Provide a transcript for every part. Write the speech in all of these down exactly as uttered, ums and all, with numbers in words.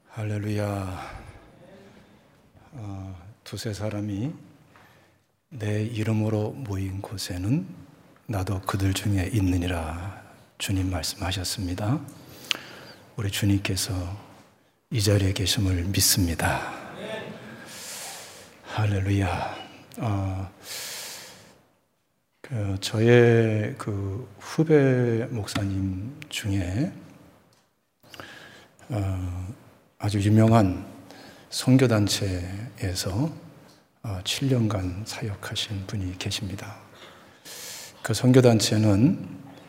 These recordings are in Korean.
할렐루야. 어, 두세 사람이 내 이름으로 모인 곳에는 나도 그들 중에 있느니라 주님 말씀하셨습니다. 우리 주님께서 이 자리에 계심을 믿습니다. 할렐루야. 어, 그 저의 그 후배 목사님 중에 어, 아주 유명한 선교단체에서 칠 년간 사역하신 분이 계십니다. 그 선교단체는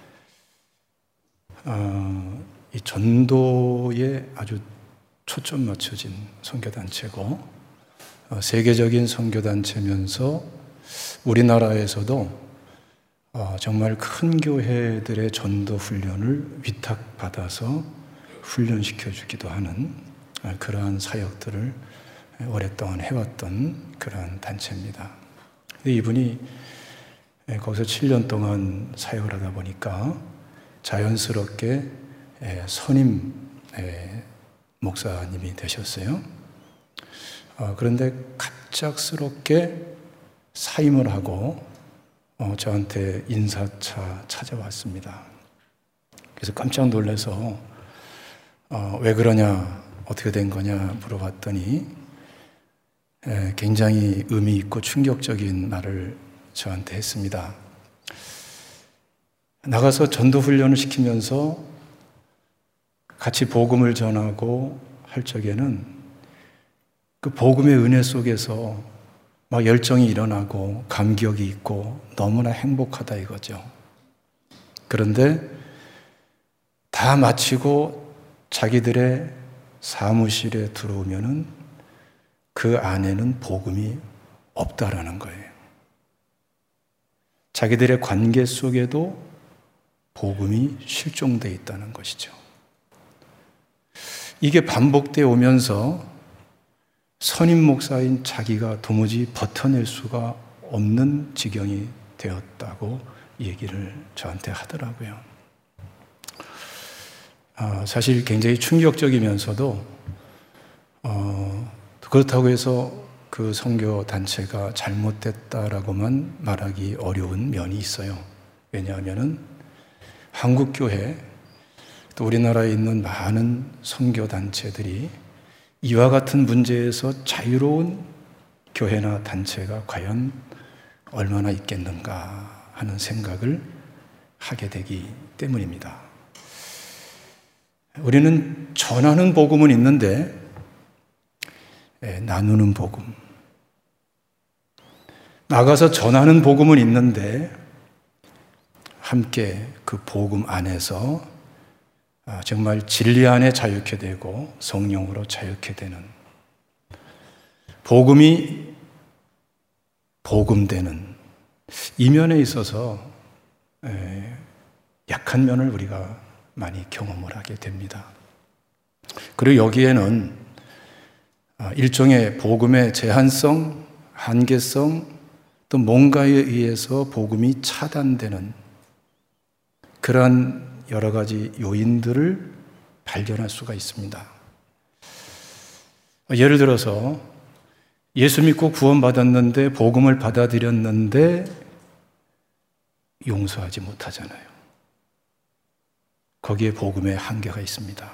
이 전도에 아주 초점 맞춰진 선교단체고, 세계적인 선교단체면서 우리나라에서도 정말 큰 교회들의 전도 훈련을 위탁받아서 훈련시켜주기도 하는 그러한 사역들을 오랫동안 해왔던 그러한 단체입니다. 근데 이분이 거기서 칠 년 동안 사역을 하다 보니까 자연스럽게 선임 목사님이 되셨어요. 그런데 갑작스럽게 사임을 하고 저한테 인사차 찾아왔습니다. 그래서 깜짝 놀라서 왜 그러냐, 어떻게 된 거냐 물어봤더니 굉장히 의미 있고 충격적인 말을 저한테 했습니다. 나가서 전도 훈련을 시키면서 같이 복음을 전하고 할 적에는 그 복음의 은혜 속에서 막 열정이 일어나고 감격이 있고 너무나 행복하다 이거죠. 그런데 다 마치고 자기들의 사무실에 들어오면은 그 안에는 복음이 없다라는 거예요. 자기들의 관계 속에도 복음이 실종되어 있다는 것이죠. 이게 반복되어 오면서 선임 목사인 자기가 도무지 버텨낼 수가 없는 지경이 되었다고 얘기를 저한테 하더라고요. 아, 사실 굉장히 충격적이면서도 어, 그렇다고 해서 그 선교 단체가 잘못됐다라고만 말하기 어려운 면이 있어요. 왜냐하면은 한국 교회 또 우리나라에 있는 많은 선교 단체들이 이와 같은 문제에서 자유로운 교회나 단체가 과연 얼마나 있겠는가 하는 생각을 하게 되기 때문입니다. 우리는 전하는 복음은 있는데 나누는 복음, 나가서 전하는 복음은 있는데 함께 그 복음 안에서 정말 진리 안에 자유케 되고 성령으로 자유케 되는, 복음이 복음되는 이 면에 있어서 약한 면을 우리가 많이 경험을 하게 됩니다. 그리고 여기에는 일종의 복음의 제한성, 한계성, 또 뭔가에 의해서 복음이 차단되는 그러한 여러 가지 요인들을 발견할 수가 있습니다. 예를 들어서 예수 믿고 구원받았는데 복음을 받아들였는데 용서하지 못하잖아요. 거기에 복음의 한계가 있습니다.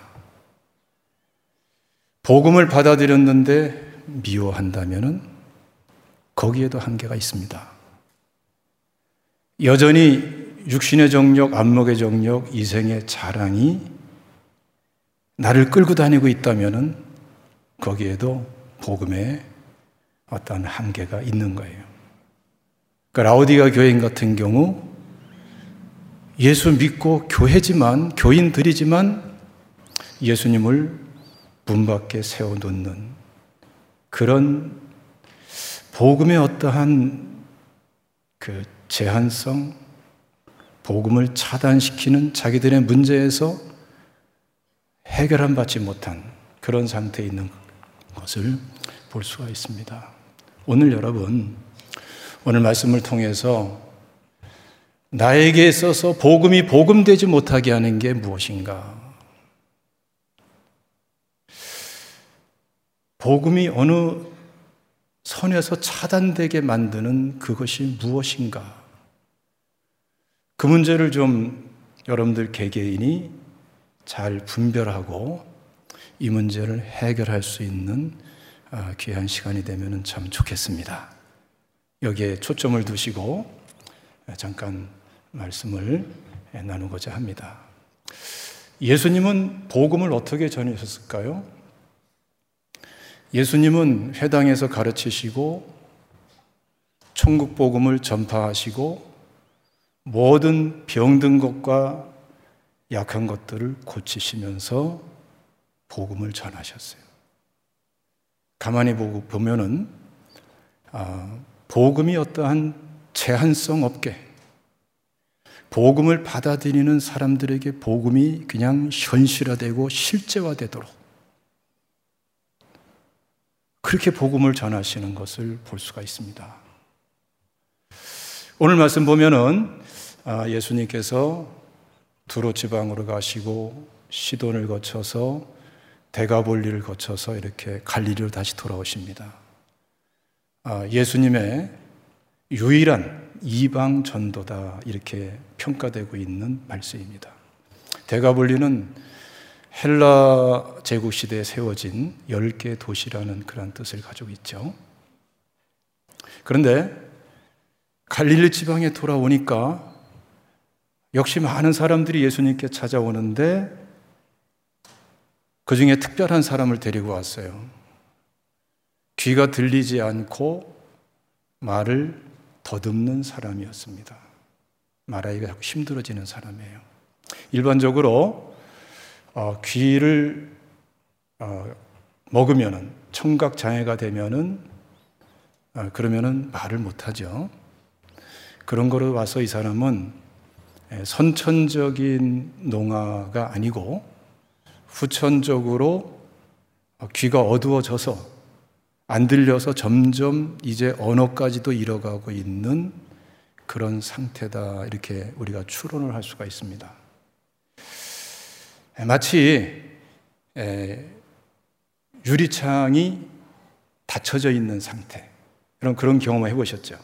복음을 받아들였는데 미워한다면은 거기에도 한계가 있습니다. 여전히 육신의 정욕, 안목의 정욕, 이생의 자랑이 나를 끌고 다니고 있다면은 거기에도 복음의 어떤 한계가 있는 거예요. 그러니까 라오디가 교인 같은 경우 예수 믿고 교회지만, 교인들이지만 예수님을 문 밖에 세워놓는 그런 복음의 어떠한 그 제한성, 복음을 차단시키는 자기들의 문제에서 해결함 받지 못한 그런 상태에 있는 것을 볼 수가 있습니다. 오늘 여러분, 오늘 말씀을 통해서 나에게 있어서 복음이 복음되지 못하게 하는 게 무엇인가? 복음이 어느 선에서 차단되게 만드는 그것이 무엇인가? 그 문제를 좀 여러분들 개개인이 잘 분별하고 이 문제를 해결할 수 있는 귀한 시간이 되면 참 좋겠습니다. 여기에 초점을 두시고 잠깐 말씀을 나누고자 합니다. 예수님은 복음을 어떻게 전하셨을까요? 예수님은 회당에서 가르치시고 천국 복음을 전파하시고 모든 병든 것과 약한 것들을 고치시면서 복음을 전하셨어요. 가만히 보고 보면은 아, 복음이 어떠한 제한성 없게 복음을 받아들이는 사람들에게 복음이 그냥 현실화되고 실제화되도록 그렇게 복음을 전하시는 것을 볼 수가 있습니다. 오늘 말씀 보면은 예수님께서 두로 지방으로 가시고 시돈을 거쳐서 데가볼리를 거쳐서 이렇게 갈릴리로 다시 돌아오십니다. 예수님의 유일한 이방 전도다 이렇게 평가되고 있는 말씀입니다. 데가볼리는 헬라 제국 시대에 세워진 열 개 도시라는 그런 뜻을 가지고 있죠. 그런데 갈릴리 지방에 돌아오니까 역시 많은 사람들이 예수님께 찾아오는데 그 중에 특별한 사람을 데리고 왔어요. 귀가 들리지 않고 말을 더듬는 사람이었습니다. 말하기가 자꾸 힘들어지는 사람이에요. 일반적으로 어, 귀를 어, 먹으면은 청각 장애가 되면은 어, 그러면은 말을 못하죠. 그런 거로 와서 이 사람은 선천적인 농아가 아니고 후천적으로 귀가 어두워져서 안 들려서 점점 이제 언어까지도 잃어가고 있는 그런 상태다 이렇게 우리가 추론을 할 수가 있습니다. 마치 유리창이 닫혀져 있는 상태 이런 그런 경험을 해보셨죠?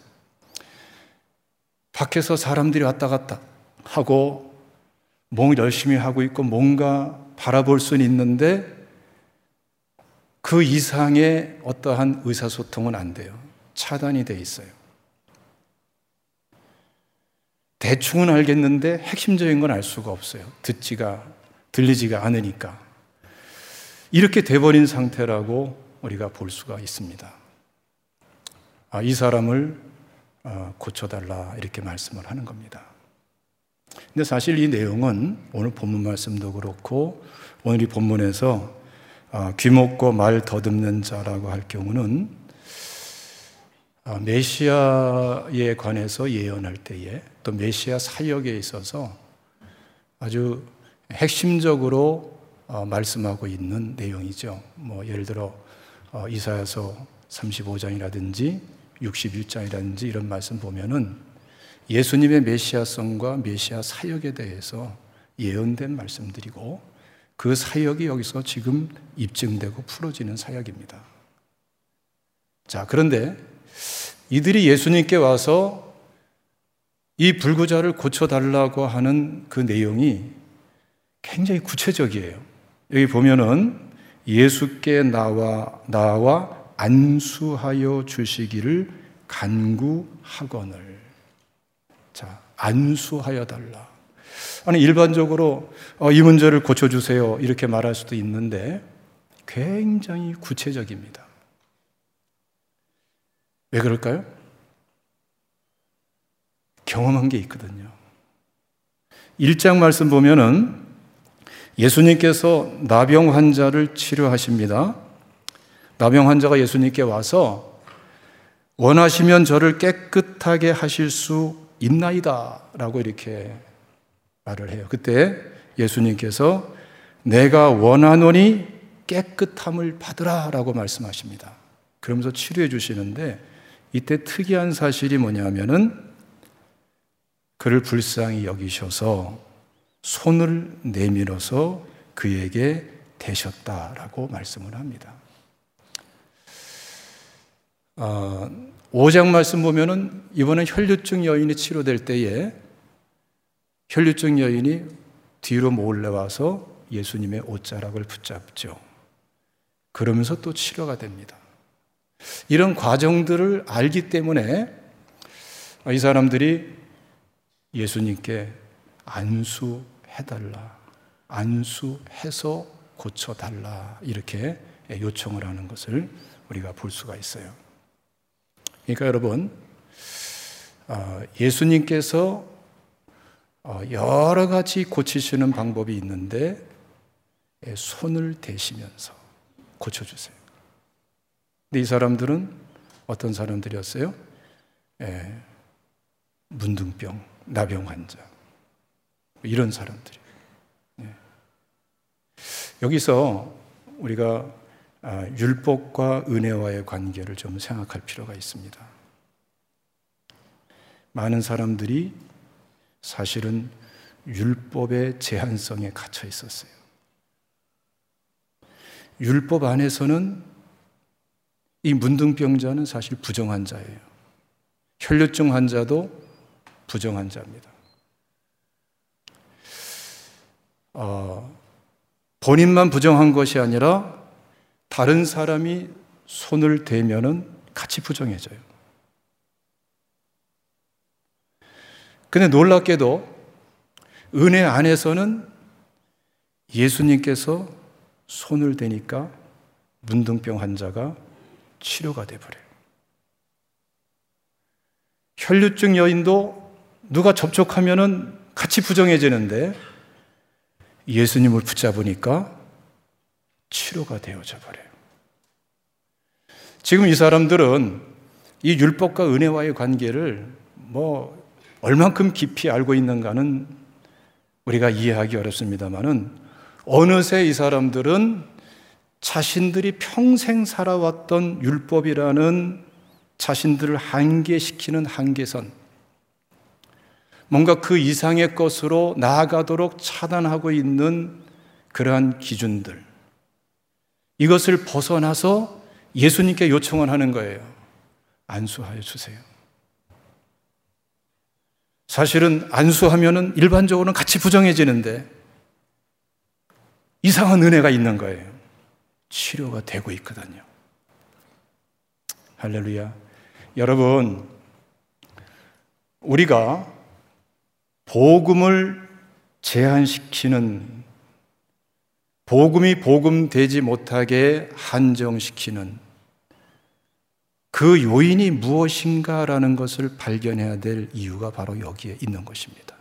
밖에서 사람들이 왔다 갔다 하고 뭘 열심히 하고 있고 뭔가 바라볼 수는 있는데 그 이상의 어떠한 의사소통은 안 돼요. 차단이 돼 있어요. 대충은 알겠는데 핵심적인 건 알 수가 없어요. 듣지가 들리지가 않으니까. 이렇게 돼버린 상태라고 우리가 볼 수가 있습니다. 아, 이 사람을 고쳐달라 이렇게 말씀을 하는 겁니다. 근데 사실 이 내용은 오늘 본문 말씀도 그렇고 오늘 이 본문에서 귀 먹고 말 더듬는 자라고 할 경우는 메시아에 관해서 예언할 때에 또 메시아 사역에 있어서 아주 핵심적으로 말씀하고 있는 내용이죠. 뭐 예를 들어 이사야서 삼십오 장이라든지 육십일 장이라든지 이런 말씀 보면은 예수님의 메시아성과 메시아 사역에 대해서 예언된 말씀들이고 그 사역이 여기서 지금 입증되고 풀어지는 사역입니다. 자, 그런데 이들이 예수님께 와서 이 불구자를 고쳐달라고 하는 그 내용이 굉장히 구체적이에요. 여기 보면은 예수께 나와, 나와 안수하여 주시기를 간구하거늘. 자, 안수하여 달라. 아니, 일반적으로 어, 이 문제를 고쳐주세요 이렇게 말할 수도 있는데 굉장히 구체적입니다. 왜 그럴까요? 경험한 게 있거든요. 일 장 말씀 보면은 예수님께서 나병 환자를 치료하십니다. 나병 환자가 예수님께 와서 원하시면 저를 깨끗하게 하실 수 있나이다 라고 이렇게 말을 해요. 그때 예수님께서 내가 원하노니 깨끗함을 받으라 라고 말씀하십니다. 그러면서 치료해 주시는데 이때 특이한 사실이 뭐냐면은 그를 불쌍히 여기셔서 손을 내밀어서 그에게 대셨다라고 말씀을 합니다. 어, 오 장 말씀 보면은 이번엔 혈류증 여인이 치료될 때에 혈류증 여인이 뒤로 몰래 와서 예수님의 옷자락을 붙잡죠. 그러면서 또 치료가 됩니다. 이런 과정들을 알기 때문에 이 사람들이 예수님께 안수해달라, 안수해서 고쳐달라 이렇게 요청을 하는 것을 우리가 볼 수가 있어요. 그러니까 여러분, 예수님께서 여러 가지 고치시는 방법이 있는데 손을 대시면서 고쳐주세요. 근데 이 사람들은 어떤 사람들이었어요? 예, 문둥병, 나병 환자, 이런 사람들이. 예. 여기서 우리가 율법과 은혜와의 관계를 좀 생각할 필요가 있습니다. 많은 사람들이 사실은 율법의 제한성에 갇혀 있었어요. 율법 안에서는 이 문둥병자는 사실 부정환자예요. 혈류증 환자도 부정환자입니다. 어, 본인만 부정한 것이 아니라 다른 사람이 손을 대면은 같이 부정해져요. 근데 놀랍게도 은혜 안에서는 예수님께서 손을 대니까 문둥병 환자가 치료가 돼버려요. 혈류증 여인도 누가 접촉하면은 같이 부정해지는데 예수님을 붙잡으니까 치료가 되어져 버려요. 지금 이 사람들은 이 율법과 은혜와의 관계를 뭐 얼만큼 깊이 알고 있는가는 우리가 이해하기 어렵습니다만은 어느새 이 사람들은 자신들이 평생 살아왔던 율법이라는 자신들을 한계시키는 한계선, 뭔가 그 이상의 것으로 나아가도록 차단하고 있는 그러한 기준들, 이것을 벗어나서 예수님께 요청을 하는 거예요. 안수하여 주세요. 사실은 안수하면은 일반적으로는 같이 부정해지는데 이상한 은혜가 있는 거예요. 치료가 되고 있거든요. 할렐루야. 여러분, 우리가 복음을 제한시키는, 복음이 복음되지 못하게 한정시키는 그 요인이 무엇인가라는 것을 발견해야 될 이유가 바로 여기에 있는 것입니다.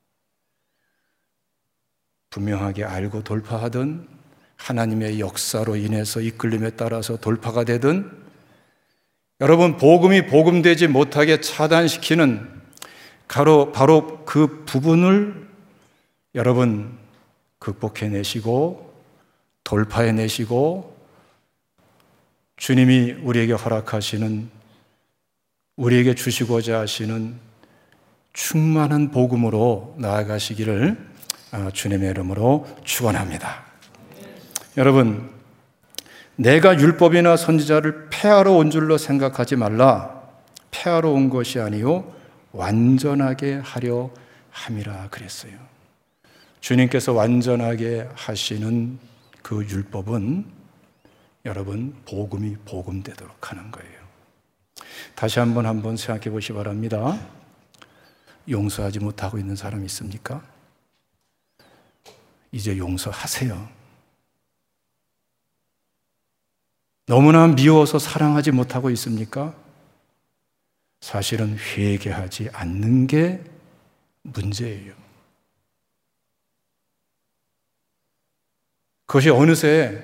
분명하게 알고 돌파하든 하나님의 역사로 인해서 이끌림에 따라서 돌파가 되든, 여러분, 복음이 복음되지 못하게 차단시키는 바로, 바로 그 부분을 여러분 극복해내시고 돌파해내시고 주님이 우리에게 허락하시는, 우리에게 주시고자 하시는 충만한 복음으로 나아가시기를 주님의 이름으로 축원합니다. 여러분, 내가 율법이나 선지자를 폐하러 온 줄로 생각하지 말라. 폐하러 온 것이 아니요 완전하게 하려 함이라 그랬어요. 주님께서 완전하게 하시는 그 율법은 여러분 복음이 복음되도록 하는 거예요. 다시 한번 한번 생각해 보시기 바랍니다. 용서하지 못하고 있는 사람 있습니까? 이제 용서하세요. 너무나 미워서 사랑하지 못하고 있습니까? 사실은 회개하지 않는 게 문제예요. 그것이 어느새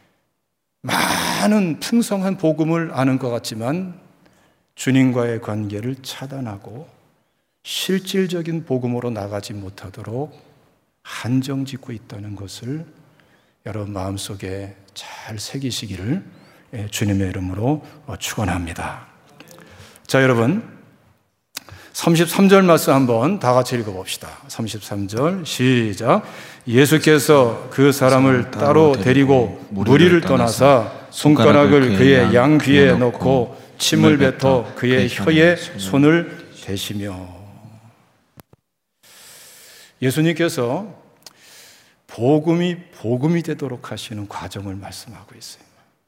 많은 풍성한 복음을 아는 것 같지만 주님과의 관계를 차단하고 실질적인 복음으로 나가지 못하도록 한정짓고 있다는 것을 여러분 마음속에 잘 새기시기를 주님의 이름으로 축원합니다. 자, 여러분, 삼십삼 절 말씀 한번 다 같이 읽어봅시다. 삼십삼 절 시작. 예수께서 그 사람을 따로 데리고 무리를 떠나사 손가락을 그의 양귀에 넣고 침을 뱉어 그의 혀에 손을 대시며. 예수님께서 복음이 복음이 되도록 하시는 과정을 말씀하고 있어요.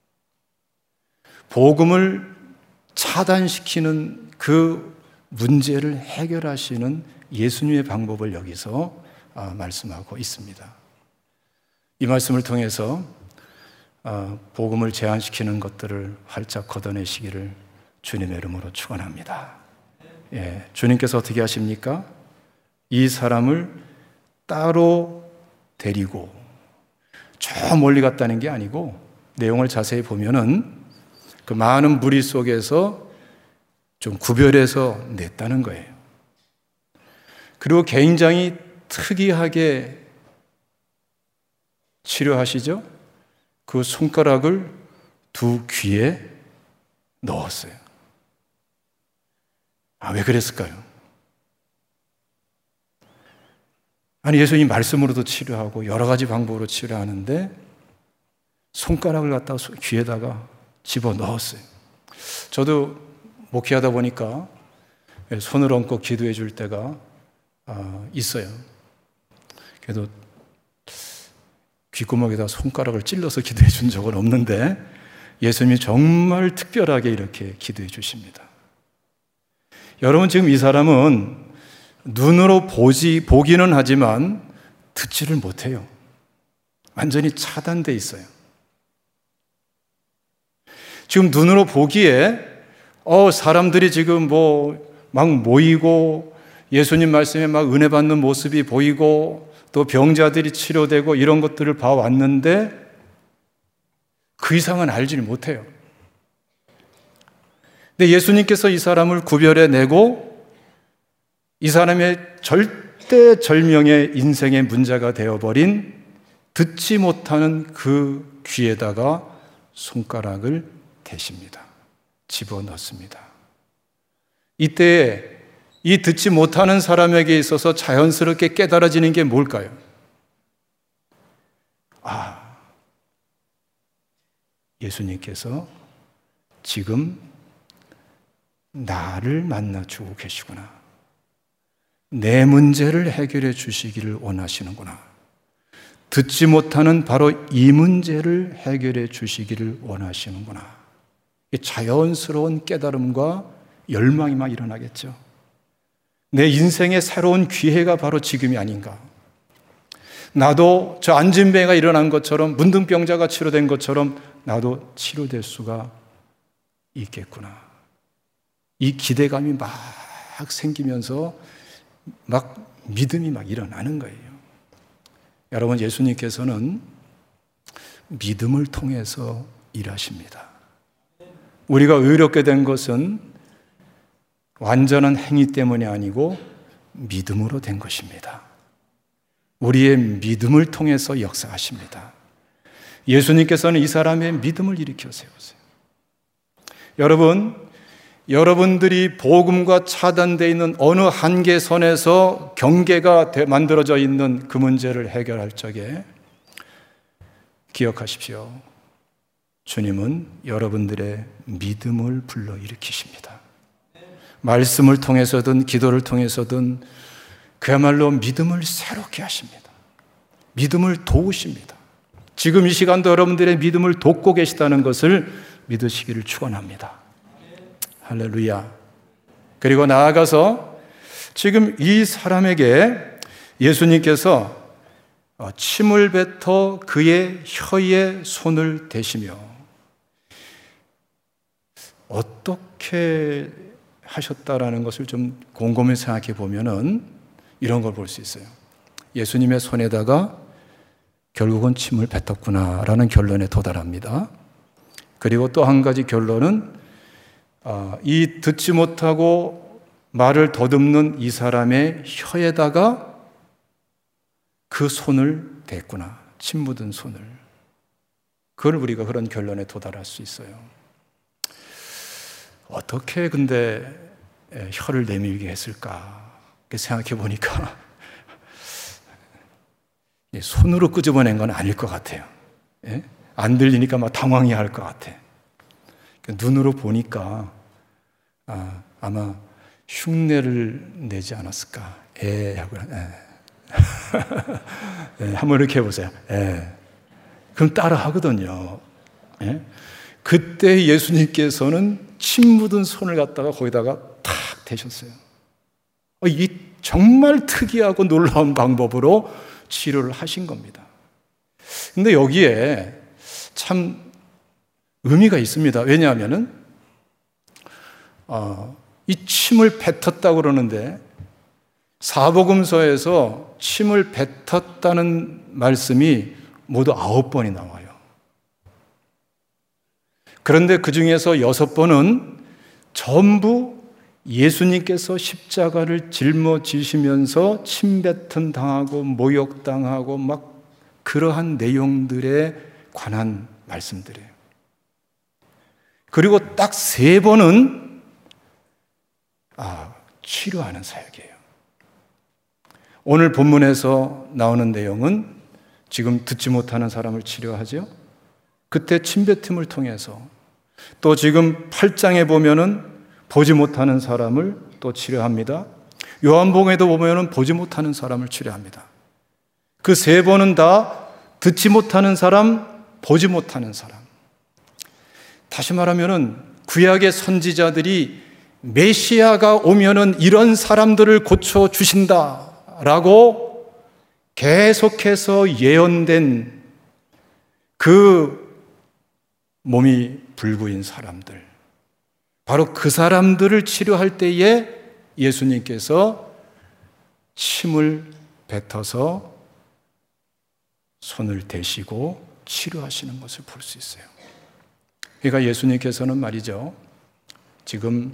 복음을 차단시키는 그 문제를 해결하시는 예수님의 방법을 여기서 말씀하고 있습니다. 이 말씀을 통해서 복음을 제한시키는 것들을 활짝 걷어내시기를 주님의 이름으로 축원합니다. 예, 주님께서 어떻게 하십니까? 이 사람을 따로 데리고 저 멀리 갔다는 게 아니고 내용을 자세히 보면은 그 많은 무리 속에서 좀 구별해서 냈다는 거예요. 그리고 굉장히 특이하게 치료하시죠? 그 손가락을 두 귀에 넣었어요. 아, 왜 그랬을까요? 아니, 예수님이 말씀으로도 치료하고 여러 가지 방법으로 치료하는데 손가락을 갖다가 귀에다가 집어 넣었어요. 저도 목회하다 보니까 손을 얹고 기도해 줄 때가 있어요. 그래도 귓구멍에다 손가락을 찔러서 기도해 준 적은 없는데 예수님이 정말 특별하게 이렇게 기도해 주십니다. 여러분, 지금 이 사람은 눈으로 보지, 보기는 하지만 듣지를 못해요. 완전히 차단돼 있어요. 지금 눈으로 보기에 어, 사람들이 지금 뭐 막 모이고 예수님 말씀에 막 은혜 받는 모습이 보이고 또 병자들이 치료되고 이런 것들을 봐왔는데 그 이상은 알지를 못해요. 근데 예수님께서 이 사람을 구별해내고 이 사람의 절대절명의 인생의 문제가 되어버린 듣지 못하는 그 귀에다가 손가락을 대십니다. 집어넣습니다. 이때 이 듣지 못하는 사람에게 있어서 자연스럽게 깨달아지는 게 뭘까요? 아, 예수님께서 지금 나를 만나주고 계시구나. 내 문제를 해결해 주시기를 원하시는구나. 듣지 못하는 바로 이 문제를 해결해 주시기를 원하시는구나. 자연스러운 깨달음과 열망이 막 일어나겠죠. 내 인생의 새로운 기회가 바로 지금이 아닌가. 나도 저 안진뱅이가 일어난 것처럼, 문둥병자가 치료된 것처럼 나도 치료될 수가 있겠구나. 이 기대감이 막 생기면서 막 믿음이 막 일어나는 거예요. 여러분, 예수님께서는 믿음을 통해서 일하십니다. 우리가 의롭게 된 것은 완전한 행위 때문이 아니고 믿음으로 된 것입니다. 우리의 믿음을 통해서 역사하십니다. 예수님께서는 이 사람의 믿음을 일으켜 세우세요. 여러분, 여러분들이 복음과 차단되어 있는 어느 한계선에서 경계가 만들어져 있는 그 문제를 해결할 적에 기억하십시오. 주님은 여러분들의 믿음을 불러일으키십니다. 말씀을 통해서든 기도를 통해서든 그야말로 믿음을 새롭게 하십니다. 믿음을 도우십니다. 지금 이 시간도 여러분들의 믿음을 돕고 계시다는 것을 믿으시기를 축원합니다. 할렐루야. 그리고 나아가서 지금 이 사람에게 예수님께서 침을 뱉어 그의 혀에 손을 대시며, 어떻게 하셨다라는 것을 좀 곰곰이 생각해 보면은 이런 걸 볼 수 있어요. 예수님의 손에다가 결국은 침을 뱉었구나라는 결론에 도달합니다. 그리고 또 한 가지 결론은 이 듣지 못하고 말을 더듬는 이 사람의 혀에다가 그 손을 댔구나. 침 묻은 손을. 그걸 우리가 그런 결론에 도달할 수 있어요. 어떻게 근데 혀를 내밀게 했을까 생각해 보니까 손으로 끄집어낸 건 아닐 것 같아요. 예? 안 들리니까 막 당황해 할 것 같아. 눈으로 보니까 아, 아마 흉내를 내지 않았을까. 에 하고 에. 에, 한번 이렇게 해보세요. 에. 그럼 따라 하거든요. 예? 그때 예수님께서는 침 묻은 손을 갖다가 거기다가 탁 대셨어요. 어, 이 정말 특이하고 놀라운 방법으로 치료를 하신 겁니다. 근데 여기에 참 의미가 있습니다. 왜냐하면은 어, 이 침을 뱉었다고 그러는데 사복음서에서 침을 뱉었다는 말씀이 모두 아홉 번이 나와요. 그런데 그 중에서 여섯 번은 전부 예수님께서 십자가를 짊어지시면서 침뱉음 당하고 모욕당하고 막 그러한 내용들에 관한 말씀들이에요. 그리고 딱 세 번은 아, 치료하는 사역이에요. 오늘 본문에서 나오는 내용은 지금 듣지 못하는 사람을 치료하죠. 그때 침뱉음을 통해서 또 지금 팔 장에 보면은 보지 못하는 사람을 또 치료합니다. 요한복음에도 보면은 보지 못하는 사람을 치료합니다. 그 세 번은 다 듣지 못하는 사람, 보지 못하는 사람. 다시 말하면은 구약의 선지자들이 메시아가 오면은 이런 사람들을 고쳐 주신다라고 계속해서 예언된 그 몸이 불구인 사람들, 바로 그 사람들을 치료할 때에 예수님께서 침을 뱉어서 손을 대시고 치료하시는 것을 볼 수 있어요. 그러니까 예수님께서는 말이죠, 지금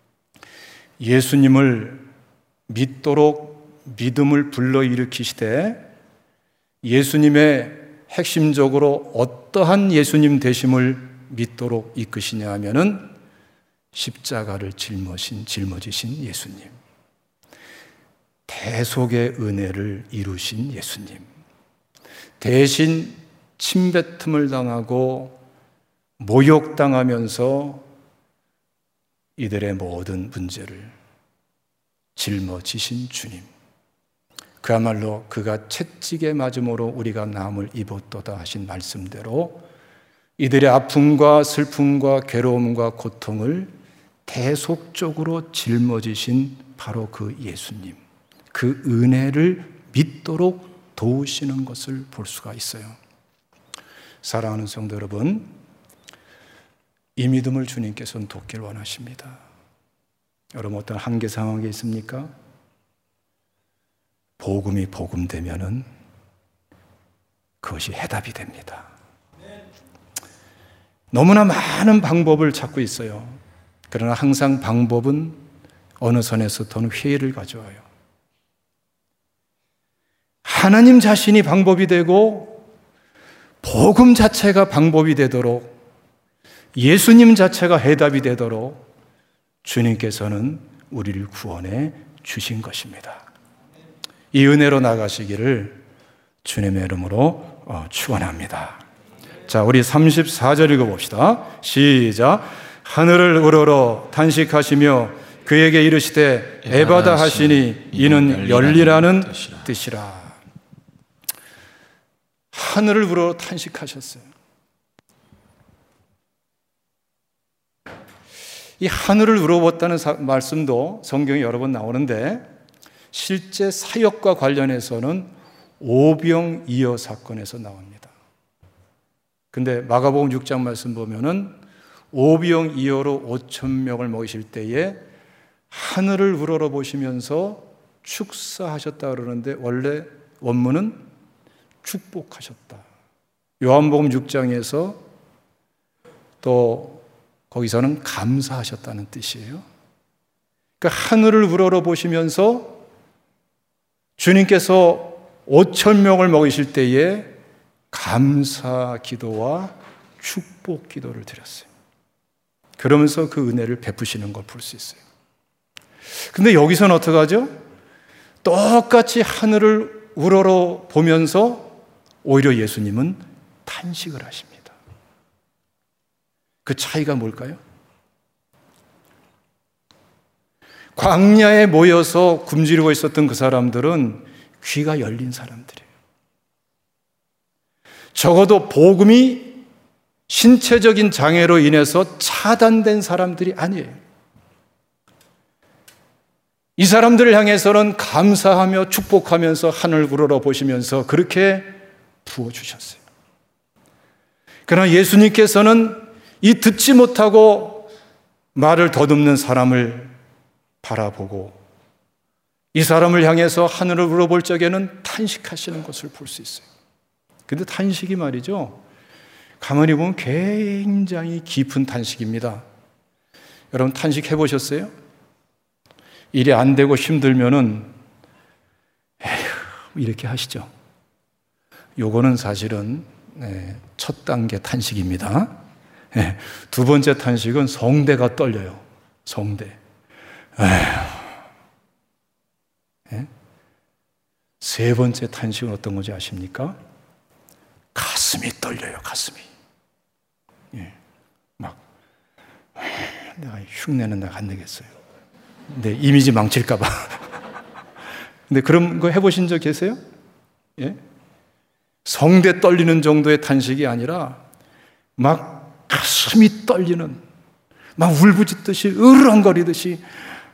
예수님을 믿도록 믿음을 불러일으키시되 예수님의 핵심적으로 어떠한 예수님 되심을 믿도록 이끄시냐 하면은 십자가를 짊어진, 짊어지신 예수님, 대속의 은혜를 이루신 예수님, 대신 침뱉음을 당하고 모욕당하면서 이들의 모든 문제를 짊어지신 주님, 그야말로 그가 채찍에 맞음으로 우리가 나음을 입었도다 하신 말씀대로 이들의 아픔과 슬픔과 괴로움과 고통을 대속적으로 짊어지신 바로 그 예수님, 그 은혜를 믿도록 도우시는 것을 볼 수가 있어요. 사랑하는 성도 여러분, 이 믿음을 주님께서는 돕기를 원하십니다. 여러분, 어떤 한계 상황이 있습니까? 복음이 복음되면은 그것이 해답이 됩니다. 너무나 많은 방법을 찾고 있어요. 그러나 항상 방법은 어느 선에서부터는 회의를 가져와요. 하나님 자신이 방법이 되고 복음 자체가 방법이 되도록, 예수님 자체가 해답이 되도록 주님께서는 우리를 구원해 주신 것입니다. 이 은혜로 나가시기를 주님의 이름으로 축원합니다. 자, 우리 삼십사 절 읽어봅시다. 시작. 하늘을 우러러 탄식하시며 그에게 이르시되 에바다 하시니 이는 열리라는 뜻이라. 하늘을 우러러 탄식하셨어요. 이 하늘을 우러렀다는 말씀도 성경에 여러 번 나오는데 실제 사역과 관련해서는 오병이어 사건에서 나옵니다. 근데 마가복음 육 장 말씀 보면은 오병이어로 오천 명을 먹이실 때에 하늘을 우러러 보시면서 축사하셨다 그러는데 원래 원문은 축복하셨다. 요한복음 육 장에서 또 거기서는 감사하셨다는 뜻이에요. 그러니까 하늘을 우러러 보시면서 주님께서 오천 명을 먹이실 때에 감사 기도와 축복 기도를 드렸어요. 그러면서 그 은혜를 베푸시는 걸 볼 수 있어요. 근데 여기서는 어떻게 하죠? 똑같이 하늘을 우러러 보면서 오히려 예수님은 탄식을 하십니다. 그 차이가 뭘까요? 광야에 모여서 굶주리고 있었던 그 사람들은 귀가 열린 사람들이에요. 적어도 복음이 신체적인 장애로 인해서 차단된 사람들이 아니에요. 이 사람들을 향해서는 감사하며 축복하면서 하늘 우러러 보시면서 그렇게 부어주셨어요. 그러나 예수님께서는 이 듣지 못하고 말을 더듬는 사람을 바라보고 이 사람을 향해서 하늘을 우러볼 적에는 탄식하시는 것을 볼 수 있어요. 근데 탄식이 말이죠, 가만히 보면 굉장히 깊은 탄식입니다. 여러분 탄식 해보셨어요? 일이 안 되고 힘들면은 에휴 이렇게 하시죠. 요거는 사실은 네, 첫 단계 탄식입니다. 네, 두 번째 탄식은 성대가 떨려요. 성대. 에휴. 네? 세 번째 탄식은 어떤 건지 아십니까? 가슴이 떨려요. 가슴이. 예, 막 내가 흉내는 내가 안 내겠어요. 내 이미지 망칠까 봐. 근데 그런 거 해보신 적 계세요? 예? 성대 떨리는 정도의 탄식이 아니라 막 가슴이 떨리는, 막 울부짖듯이 으르렁거리듯이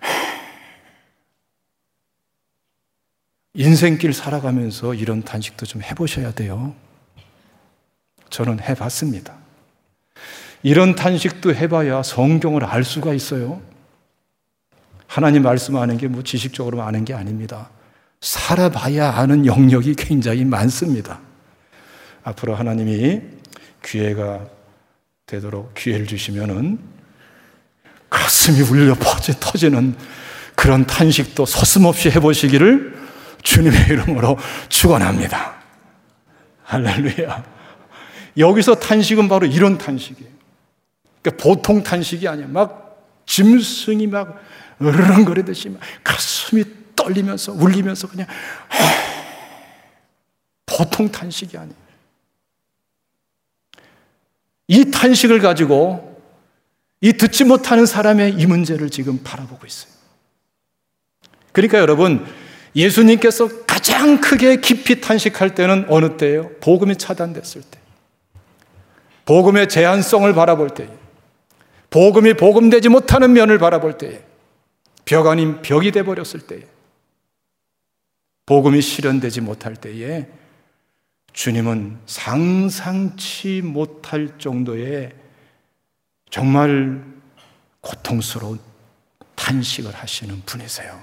인생길 살아가면서 이런 탄식도 좀 해보셔야 돼요. 저는 해봤습니다. 이런 탄식도 해봐야 성경을 알 수가 있어요. 하나님 말씀 아는 게 뭐 지식적으로 아는 게 아닙니다. 살아봐야 아는 영역이 굉장히 많습니다. 앞으로 하나님이 기회가 되도록 기회를 주시면은 가슴이 울려 터지는 그런 탄식도 서슴없이 해보시기를 주님의 이름으로 축원합니다. 할렐루야. 여기서 탄식은 바로 이런 탄식이에요. 그러니까 보통 탄식이 아니에요. 막 짐승이 막 으르렁거리듯이 막 가슴이 떨리면서 울리면서 그냥 보통 탄식이 아니에요. 이 탄식을 가지고 이 듣지 못하는 사람의 이 문제를 지금 바라보고 있어요. 그러니까 여러분, 예수님께서 가장 크게 깊이 탄식할 때는 어느 때예요? 복음이 차단됐을 때, 복음의 제한성을 바라볼 때에, 복음이 복음되지 못하는 면을 바라볼 때에, 벽 아닌 벽이 되어버렸을 때에, 복음이 실현되지 못할 때에 주님은 상상치 못할 정도의 정말 고통스러운 탄식을 하시는 분이세요.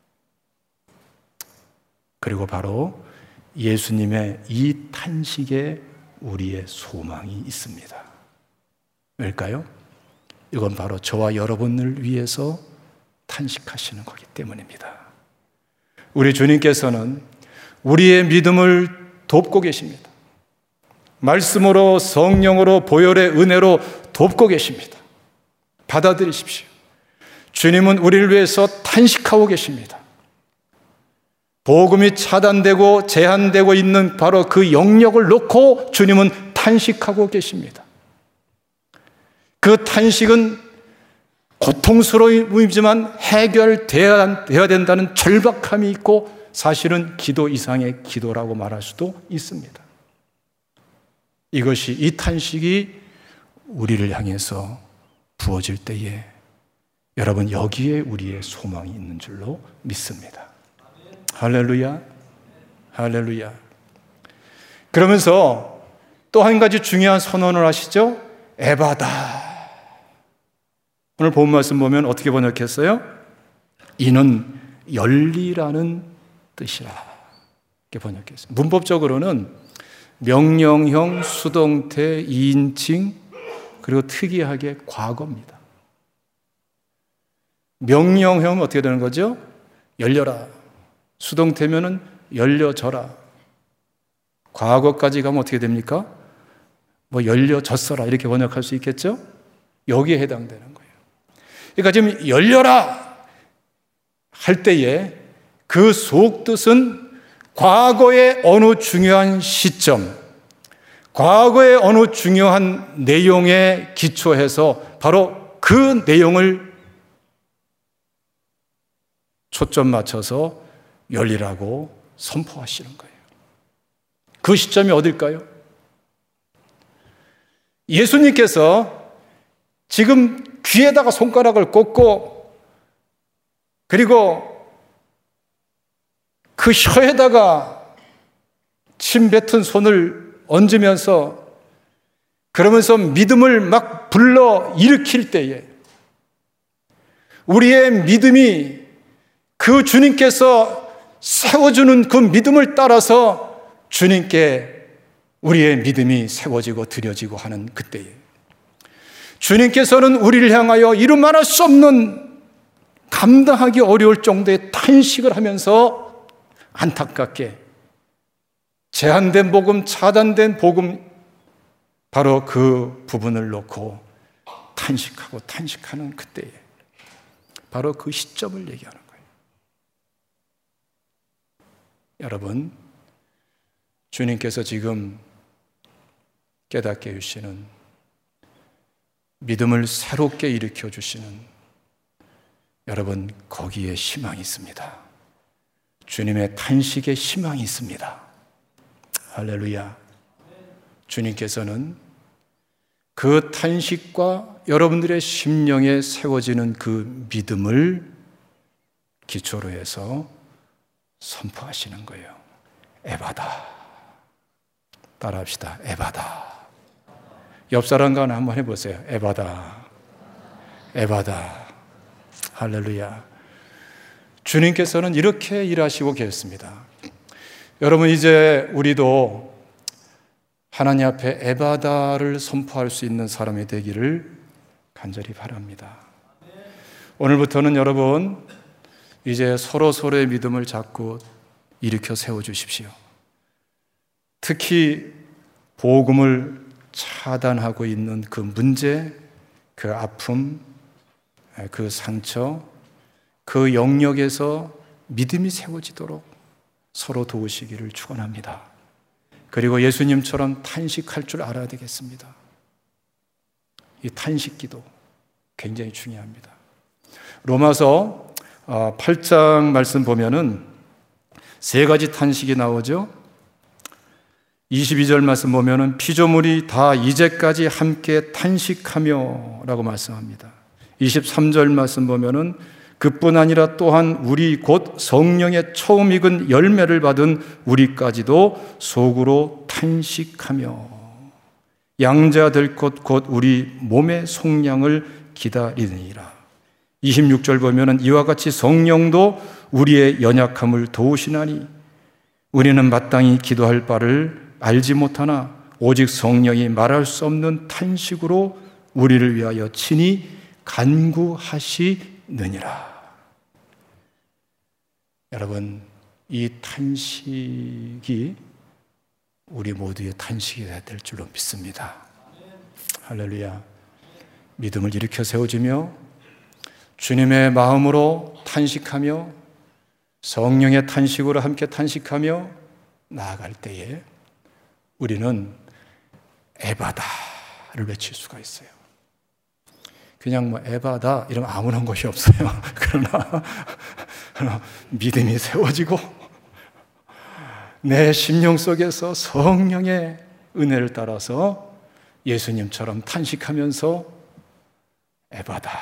그리고 바로 예수님의 이 탄식에 우리의 소망이 있습니다. 왜일까요? 이건 바로 저와 여러분을 위해서 탄식하시는 거기 때문입니다. 우리 주님께서는 우리의 믿음을 돕고 계십니다. 말씀으로, 성령으로, 보혈의 은혜로 돕고 계십니다. 받아들이십시오. 주님은 우리를 위해서 탄식하고 계십니다. 복음이 차단되고 제한되고 있는 바로 그 영역을 놓고 주님은 탄식하고 계십니다. 그 탄식은 고통스러움이지만 해결되어야 된다는 절박함이 있고 사실은 기도 이상의 기도라고 말할 수도 있습니다. 이것이, 이 탄식이 우리를 향해서 부어질 때에 여러분, 여기에 우리의 소망이 있는 줄로 믿습니다. 할렐루야, 할렐루야. 그러면서 또 한 가지 중요한 선언을 하시죠. 에바다. 오늘 본 말씀 보면 어떻게 번역했어요? 이는 열리라는 뜻이라. 이렇게 번역했어요. 문법적으로는 명령형, 수동태, 이인칭, 그리고 특이하게 과거입니다. 명령형은 어떻게 되는 거죠? 열려라. 수동태면은 열려져라. 과거까지 가면 어떻게 됩니까? 뭐 열려졌어라 이렇게 번역할 수 있겠죠? 여기에 해당되는 거예요. 그러니까 지금 열려라, 할 때에 그 속뜻은 과거의 어느 중요한 시점, 과거의 어느 중요한 내용에 기초해서 바로 그 내용을 초점 맞춰서 열리라고 선포하시는 거예요. 그 시점이 어딜까요? 예수님께서 지금 귀에다가 손가락을 꽂고 그리고 그 혀에다가 침 뱉은 손을 얹으면서 그러면서 믿음을 막 불러 일으킬 때에 우리의 믿음이 그 주님께서 세워주는 그 믿음을 따라서 주님께 우리의 믿음이 세워지고 드려지고 하는 그때에 주님께서는 우리를 향하여 이루 말할 수 없는 감당하기 어려울 정도의 탄식을 하면서 안타깝게 제한된 복음, 차단된 복음, 바로 그 부분을 놓고 탄식하고 탄식하는 그때에 바로 그 시점을 얘기하는 거예요. 여러분, 주님께서 지금 깨닫게 해주시는 믿음을 새롭게 일으켜 주시는 여러분, 거기에 희망이 있습니다. 주님의 탄식에 희망이 있습니다. 할렐루야. 주님께서는 그 탄식과 여러분들의 심령에 세워지는 그 믿음을 기초로 해서 선포하시는 거예요. 에바다. 따라합시다. 에바다. 옆 사람과 한번 해보세요. 에바다. 에바다. 할렐루야. 주님께서는 이렇게 일하시고 계십니다. 여러분, 이제 우리도 하나님 앞에 에바다를 선포할 수 있는 사람이 되기를 간절히 바랍니다. 오늘부터는 여러분, 이제 서로 서로의 믿음을 자꾸 일으켜 세워주십시오. 특히 복음을 차단하고 있는 그 문제, 그 아픔, 그 상처, 그 영역에서 믿음이 세워지도록 서로 도우시기를 축원합니다. 그리고 예수님처럼 탄식할 줄 알아야 되겠습니다. 이 탄식기도 굉장히 중요합니다. 로마서 팔 장 말씀 보면은 세 가지 탄식이 나오죠. 이십이 절 말씀 보면은 피조물이 다 이제까지 함께 탄식하며 라고 말씀합니다. 이십삼 절 말씀 보면은 그뿐 아니라 또한 우리 곧 성령의 처음 익은 열매를 받은 우리까지도 속으로 탄식하며 양자 될 것 곧 우리 몸의 속량을 기다리느니라. 이십육 절 보면은 이와 같이 성령도 우리의 연약함을 도우시나니 우리는 마땅히 기도할 바를 알지 못하나 오직 성령이 말할 수 없는 탄식으로 우리를 위하여 친히 간구하시느니라. 여러분, 이 탄식이 우리 모두의 탄식이 될 줄로 믿습니다. 할렐루야. 믿음을 일으켜 세워주며 주님의 마음으로 탄식하며 성령의 탄식으로 함께 탄식하며 나아갈 때에 우리는 에바다를 외칠 수가 있어요. 그냥 뭐 에바다 이러면 아무런 것이 없어요. 그러나 믿음이 세워지고 내 심령 속에서 성령의 은혜를 따라서 예수님처럼 탄식하면서 에바다.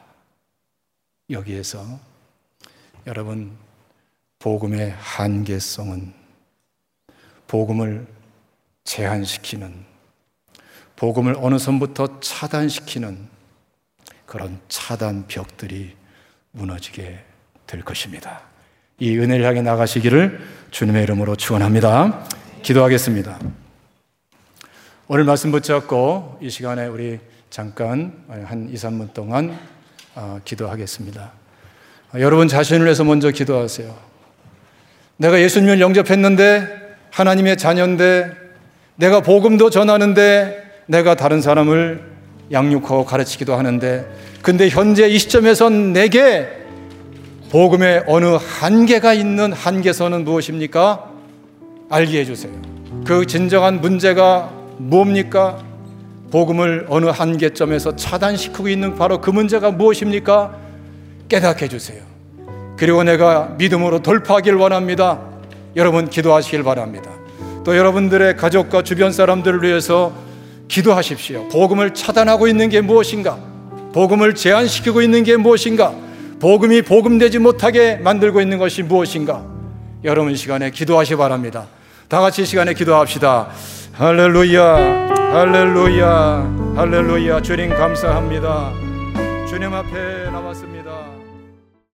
여기에서 여러분, 복음의 한계성은 복음을 제한시키는, 복음을 어느 선부터 차단시키는 그런 차단 벽들이 무너지게 될 것입니다. 이 은혜를 향해 나가시기를 주님의 이름으로 축원합니다. 기도하겠습니다. 오늘 말씀 붙잡고 이 시간에 우리 잠깐 한 이, 삼 분 동안 기도하겠습니다. 여러분 자신을 위해서 먼저 기도하세요. 내가 예수님을 영접했는데, 하나님의 자녀인데, 내가 복음도 전하는데, 내가 다른 사람을 양육하고 가르치기도 하는데, 근데 현재 이 시점에서 내게 복음의 어느 한계가 있는 한계선은 무엇입니까? 알게 해주세요. 그 진정한 문제가 뭡니까? 복음을 어느 한계점에서 차단시키고 있는 바로 그 문제가 무엇입니까? 깨닫게 해주세요. 그리고 내가 믿음으로 돌파하길 원합니다. 여러분 기도하시길 바랍니다. 또 여러분들의 가족과 주변 사람들을 위해서 기도하십시오. 복음을 차단하고 있는 게 무엇인가? 복음을 제한시키고 있는 게 무엇인가? 복음이 복음되지 못하게 만들고 있는 것이 무엇인가? 여러분 시간에 기도하시기 바랍니다. 다 같이 시간에 기도합시다. 할렐루야, 할렐루야, 할렐루야. 주님 감사합니다. 주님 앞에 나왔습니다.